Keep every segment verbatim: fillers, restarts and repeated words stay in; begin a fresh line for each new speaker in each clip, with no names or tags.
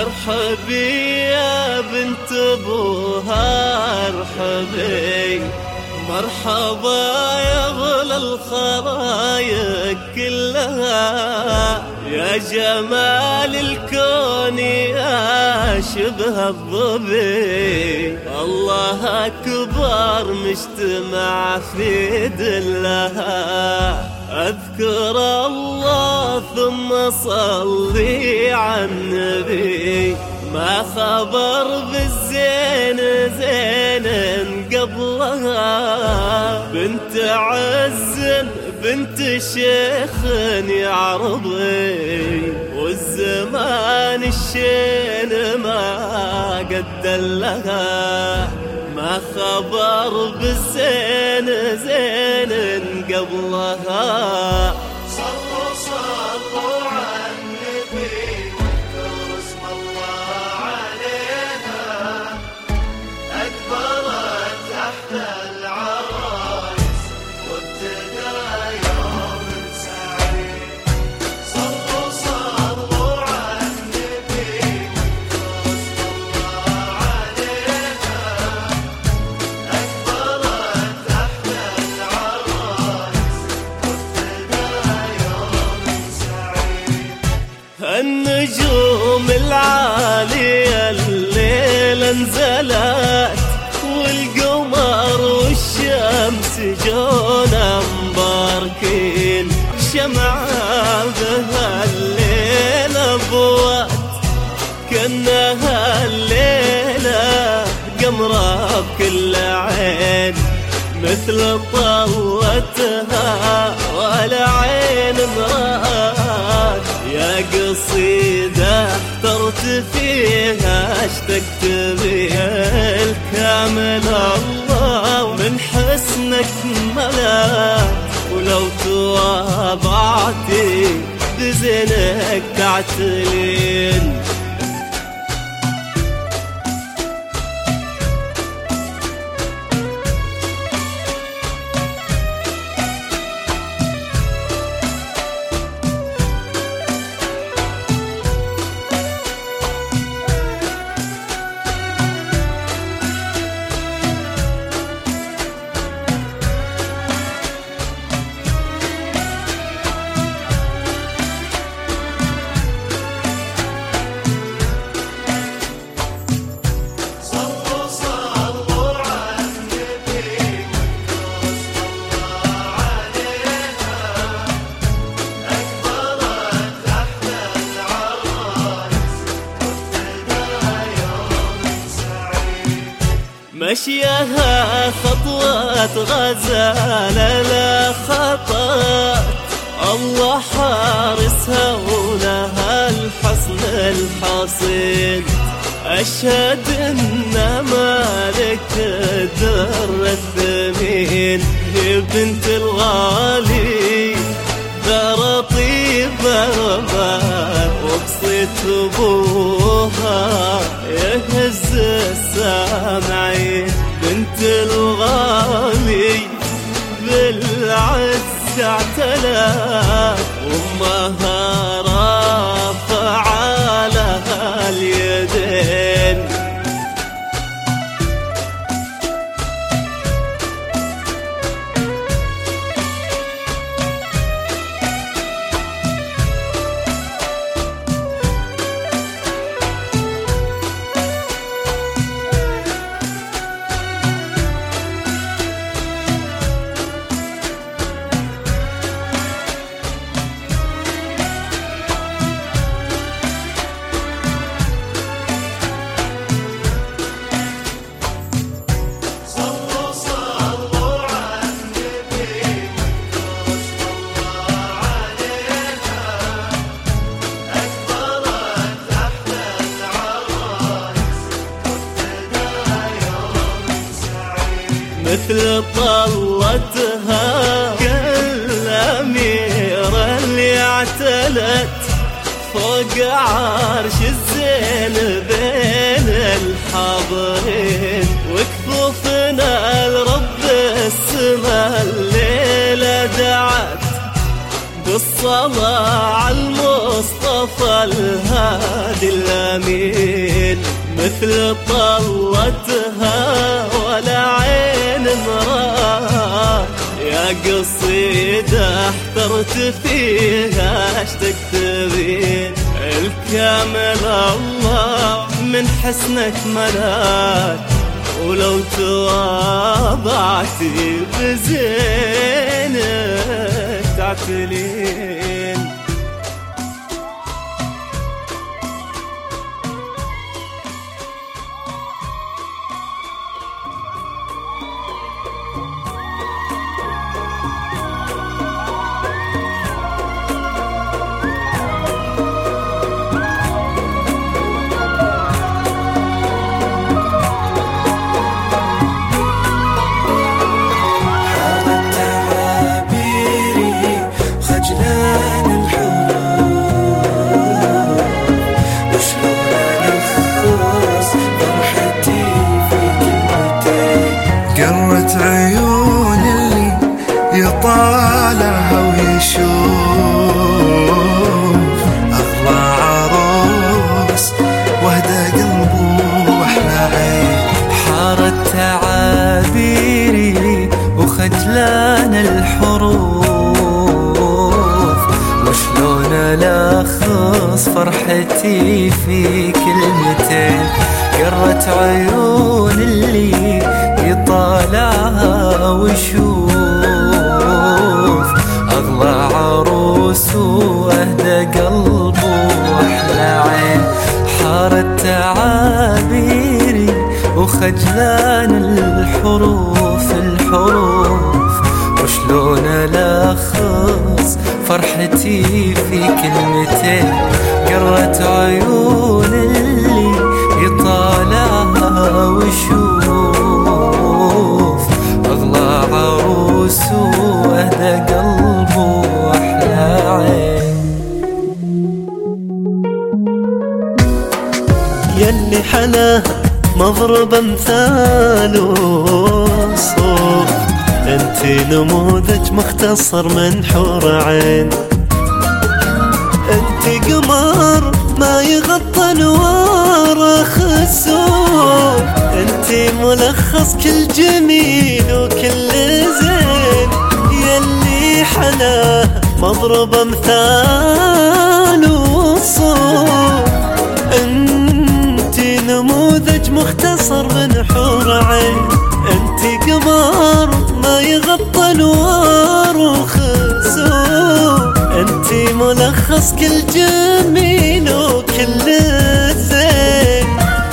ارحبي يا بنت ابوها ارحبي، مرحبا يا غلا الخرايق كلها، يا جمال الكون يا شبه الظبي، الله أكبر مجتمع في دلها، أذكر الله ثم صلي على النبي، ما خبر بالزين زين قبلها، بنت عز بنت شيخ يعرضي، والزمان الشين ما قد لها، ما خبر بالزين زين قبلها.
صلوا صلوا على النبي واذكروا اسم الله عليها، أكبرت تحت العرايس وابتدى يوم سعيد. صلوا صلوا على النبي واذكروا اسم الله عليها، أكبرت تحت العرايس وابتدى يوم سعيد.
النجوم العالية الليلة انزلت، والقمر والشمس جونا مباركين، شمعة بها الليلة ضوت، كأنها الليلة قمرة بكل عين، مثل طلتها ولا عين مرات، يا قصيدة احترت فيها اشتقت بها الكامل الله، من حسنك ملات، ولو تواضعتي بزينك تعتلين. مشيها خطوة غزالة لا خطأت، الله حارسها ولها الحصن الحصين، أشهد إن مالك الدر الثمين، هي بنت الغالي دار طيبة ربات، وبصيت أبوها يهز السامعين، بنت الغالي بالعز اعتلت، وامها رافعة لها اليدين. مثل طلتها كالأميرة اللي اعتلت فوق عرش الزين بين الحاضرين، وكفوفنا لرب السما الليلة دعت الصلاة على المصطفى الهادي الأمين، مثل طلتها ولا عين مراه. يا قصيدة احترت فيها اش تكتبين، الكامل الله من حسنك ملاك، ولو تواضعتي بزينك تعتلين.
قرة عيون اللي يطالعها ويشوف أغلى عروس وهدى قلبه وأحلى عين.
حارت تعابيري وخجلان الحروف، وشلون ألخص فرحتي في كلمتين. قرة عيون اللي يطالعها ويشوف أغلى عروس وأهدى قلبه وأحلى عين. حارت تعابيري وخجلان الحروف الحروف، وشلون ألخص فرحتي في كلمتين. قرة عيون اللي يطالعها ويشوف أغلى عروس وأهدى قلبه وأحلى عين.
يلي حلاها مضرب امثال وصوف، انتي نموذج مختصر من حور عين. انتي قمر ما يغطى نوار خسوف، انتي ملخص كل جميل وكل زين. يلي حلاها مضرب امثال وصوف، انتي نموذج مختصر من حور عين. انتي قمر ما يغطى نوار وخسوف، انتي ملخص كل جميل وكل زين.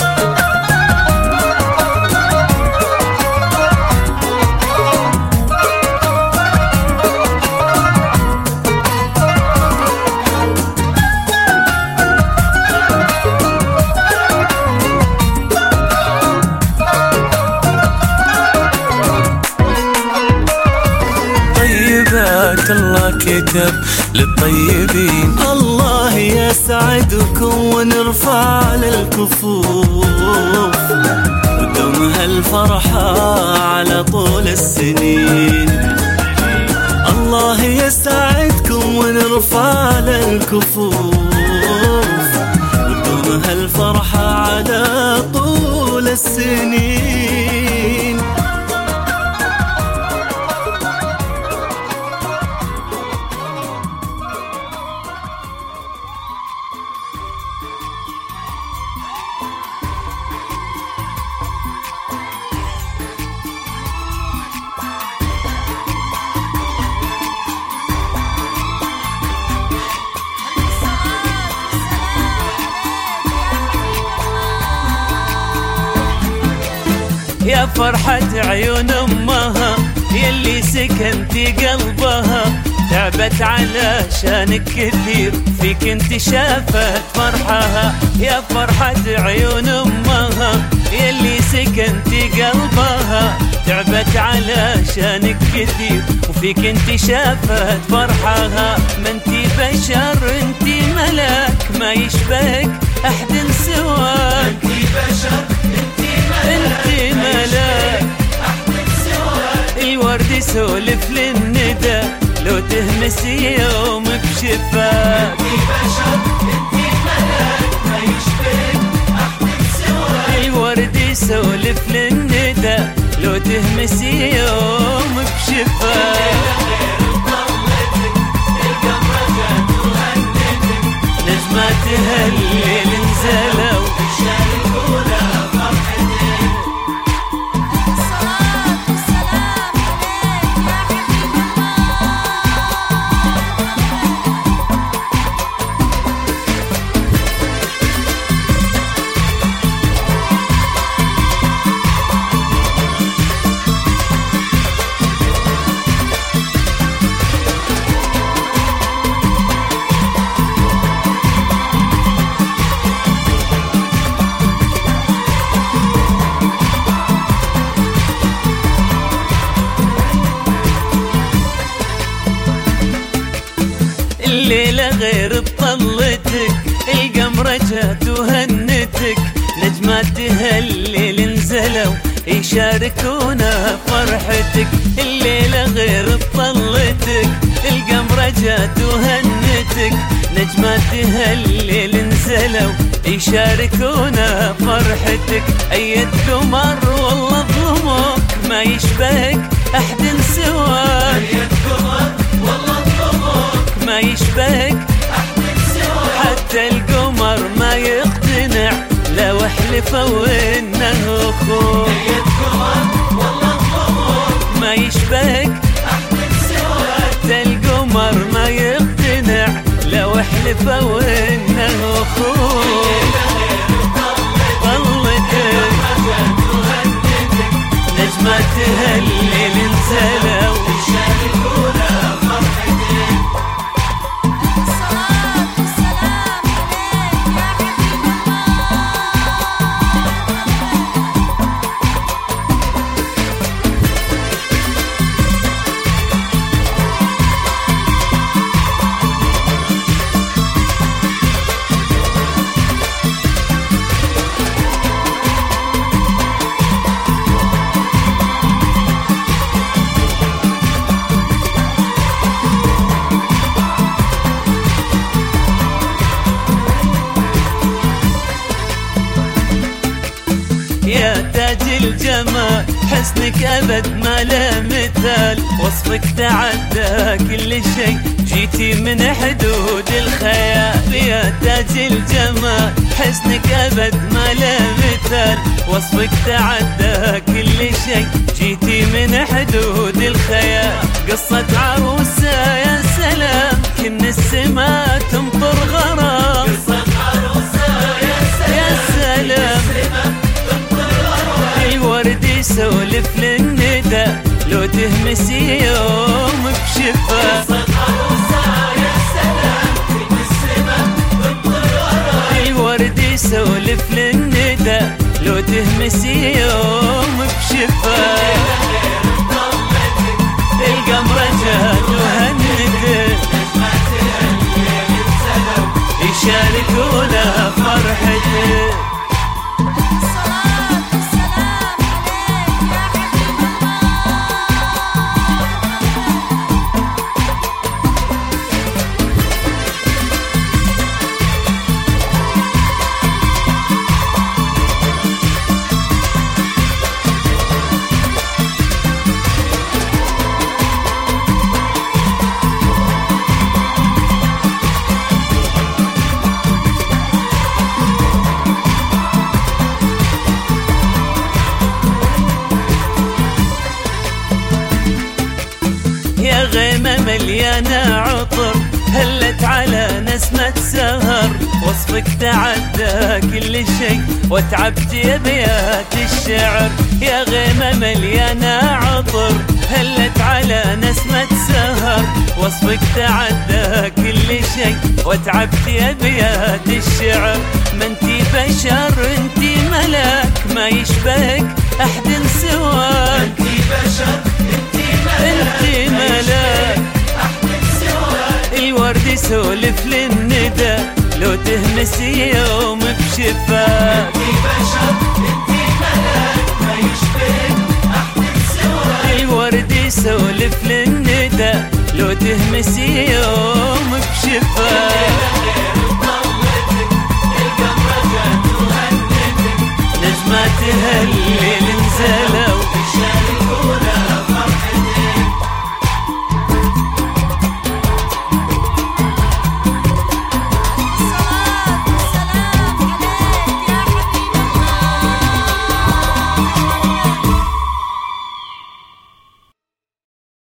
الله كتب للطيبين،
الله يسعدكم ونرفع للكفوف، ودوم هالفرحة على طول السنين. الله يسعدكم ونرفع للكفوف، ودوم هالفرحة على طول السنين.
يا فرحة عيون أمها يلي سكنتي قلبها، تعبت علشانك كثير فيك انت شافت فرحها. يا فرحة عيون أمها يلي سكنتي قلبها، تعبت علشانك كثير وفيك انت شافت فرحها. ما انتي بشر انتي ملاك، ما يشبهك أحد سواك. انتي بشر انتي انتي ملاك، الورد يسولف للندى لو تهمسي يوم بشفاك.
انتي بشر انتي ملك ما يشبهك احد سواك.
الورد يسولف للندى لو تهمسي يوم بشفاك. نجماتها الليل نزلوا
يشاركونا فرحتك.
الصلاة والسلام عليك يا حبيب
الليلة غير بطلتك القمرة جات وهنتك. نجماتها الليل نزلوا يشاركونا فرحتك. الليلة غير بطلتك القمرة جات وهنتك. نجماتها الليل نزلوا يشاركونا فرحتك. أيد قمر والله ظلمك ما يشبهك أحد سواك.
أيد قمر والله ظلمك
ما يشبهك
أحد سواك.
حتى القمر ما يقتنع لو حلفوا انه اخوك.
أيد قمر والله ظلمك
ما يشبهك
أحد سواك.
حتى القمر ما يقتنع لو حلفوا انه اخوك. ظلتك نجماتها الليل نزلوا
يشاركونا فرحتك.
الصلاة والسلام عليك يا حبيب
يا تاج الجمال حسنك أبد ما له مثال. وصفك تعدى كل شيء جيتي من حدود الخيال. يا تاج الجمال حسنك أبد ما له مثال. وصفك تعدى كل شيء جيتي من حدود الخيال. قصة عروسة يا سلام كن السما تمطر غرام.
قصة عروسة يا
يا سلام الورد يسولف للندى لو تهمسي يوم بشفا.
قصة عروسة يا سلام كن السما تمطر غرام.
الورد يسولف للندى لو تهمسي يوم بشفا. القمرة جات وهنتك يشاركونا فرحتك.
الصلاة والسلام عليك يا حبيب
يا غيمة مليانة عطر هلت على نسمة سهر. وصفك تعدى كل شيء وتعبت أبيات الشعر. يا غيمة مليانة عطر هلت على نسمة سهر. وصفك تعدى كل شيء وتعبت أبيات الشعر. ما انتي بشر انتي ملك ما يشبهك أحد سواك.
انتي بشر انتي ملك
انتي ملك
أحد سواك.
الورد يسولف للندى لو تهمسي يوم بشفاك.
انتي بشر انتي ملك ما يشبهك أحد سواك.
الورد يسولف للندى لو تهمسي يوم